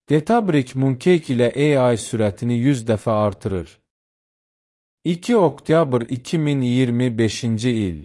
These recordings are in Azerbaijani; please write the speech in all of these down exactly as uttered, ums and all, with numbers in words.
Databricks Mooncake ilə A I sürətini yüz dəfə artırır. iki oktyabr iki min iyirmi beşinci il.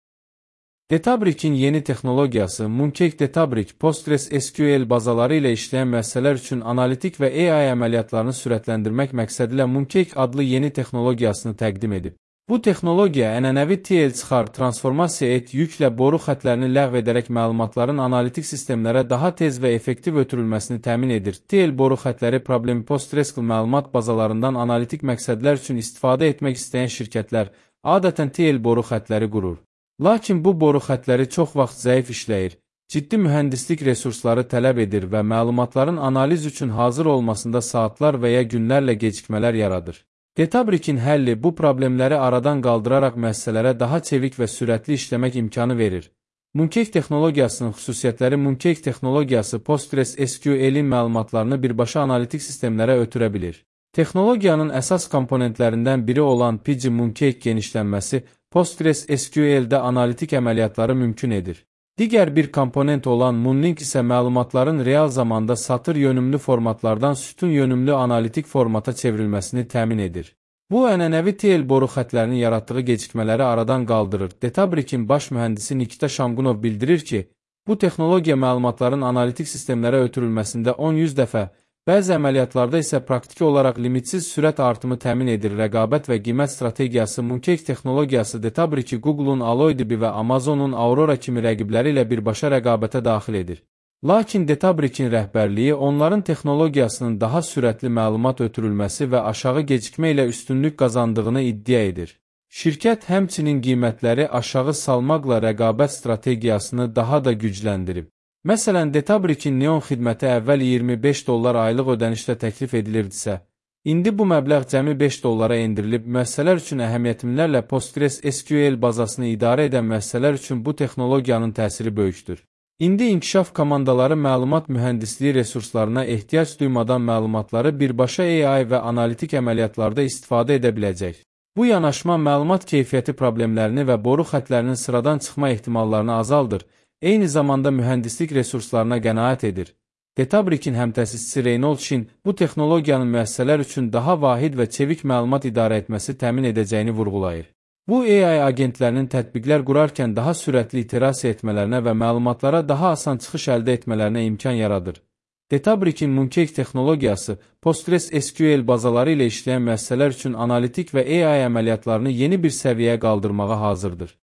Databricks'in yeni texnologiyası Mooncake Databricks PostgreSQL bazaları ilə işləyən müəssisələr üçün analitik və A I əməliyyatlarını sürətləndirmək məqsədilə Mooncake adlı yeni texnologiyasını təqdim edib. Bu texnologiya ənənəvi T L çıxar, transformasiya et, yüklə boru xətlərini ləğv edərək məlumatların analitik sistemlərə daha tez və effektiv ötürülməsini təmin edir. T L boru xətləri problemi PostgreSQL məlumat bazalarından analitik məqsədlər üçün istifadə etmək istəyən şirkətlər adətən T L boru xətləri qurur. Lakin bu boru xətləri çox vaxt zəif işləyir, ciddi mühəndislik resursları tələb edir və məlumatların analiz üçün hazır olmasında saatlar və ya günlərlə gecikmələr yaradır. Databricks'in həlli bu problemləri aradan qaldıraraq müəssisələrə daha çevik və sürətli işləmək imkanı verir. Mooncake texnologiyasının xüsusiyyətləri Mooncake texnologiyası PostgreSQL-in məlumatlarını birbaşa analitik sistemlərə ötürə bilir. Texnologiyanın əsas komponentlərindən biri olan P G Mooncake genişlənməsi PostgreSQL-də analitik əməliyyatları mümkün edir. Digər bir komponent olan Moonlink isə məlumatların real zamanda satır yönümlü formatlardan sütun yönümlü analitik formata çevrilməsini təmin edir. Bu, ənənəvi T L boru xətlərinin yaratdığı gecikmələri aradan qaldırır. Databricks'in baş mühəndisi Nikita Shamgunov bildirir ki, bu texnologiya məlumatların analitik sistemlərə ötürülməsində on yüz dəfə, bəzi əməliyyatlarda isə praktiki olaraq limitsiz sürət artımı təmin edir. Rəqabət və qiymət strategiyası Mooncake texnologiyası Databricks'i Google'un AlloyDB və Amazon'un Aurora kimi rəqibləri ilə birbaşa rəqabətə daxil edir. Lakin Databricks'in rəhbərliyi onların texnologiyasının daha sürətli məlumat ötürülməsi və aşağı gecikmə ilə üstünlük qazandığını iddia edir. Şirkət həmçinin qiymətləri aşağı salmaqla rəqabət strategiyasını daha da gücləndirib. Məsələn, Databricks'in Neon xidməti əvvəl iyirmi beş dollar aylıq ödənişlə təklif edilirdisə, indi bu məbləğ cəmi beş dollara endirilib. Müəssisələr üçün əhəmiyyətlilərlə PostgreSQL bazasını idarə edən müəssisələr üçün bu texnologiyanın təsiri böyükdür. İndi inkişaf komandaları məlumat mühəndisliyi resurslarına ehtiyac duymadan məlumatları birbaşa A I və analitik əməliyyatlarda istifadə edə biləcək. Bu yanaşma məlumat keyfiyyəti problemlərini və boru xətlərinin sıradan çıxma ehtimallarını azaldır, eyni zamanda mühəndislik resurslarına qənaət edir. Databricks'in həmtəsisçisi Reynold Shin bu texnologiyanın müəssisələr üçün daha vahid və çevik məlumat idarə etməsi təmin edəcəyini vurğulayır. Bu, A I agentlərinin tətbiqlər qurarkən daha sürətli iterasiya etmələrinə və məlumatlara daha asan çıxış əldə etmələrinə imkan yaradır. Databricks'in Mooncake texnologiyası PostgreSQL bazaları ilə işləyən müəssisələr üçün analitik və A I əməliyyatlarını yeni bir səviyyəyə qaldırmağa hazırdır.